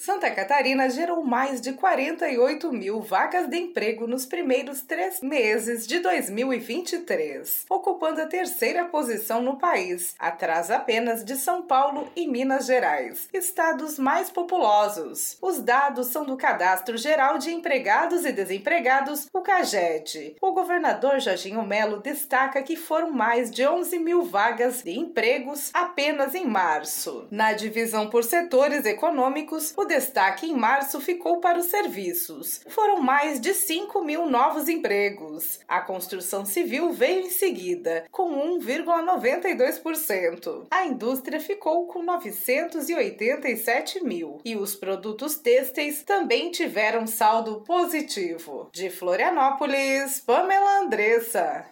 Santa Catarina gerou mais de 48 mil vagas de emprego nos primeiros 3 meses de 2023, ocupando a terceira posição no país, atrás apenas de São Paulo e Minas Gerais, estados mais populosos. Os dados são do Cadastro Geral de Empregados e Desempregados, o CAGED. O governador Jorginho Melo destaca que foram mais de 11 mil vagas de empregos apenas em março. Na divisão por setores econômicos, o destaque em março ficou para os serviços. Foram mais de 5 mil novos empregos. A construção civil veio em seguida, com 1,92%. A indústria ficou com 987 mil. E os produtos têxteis também tiveram saldo positivo. De Florianópolis, Pamela Andressa.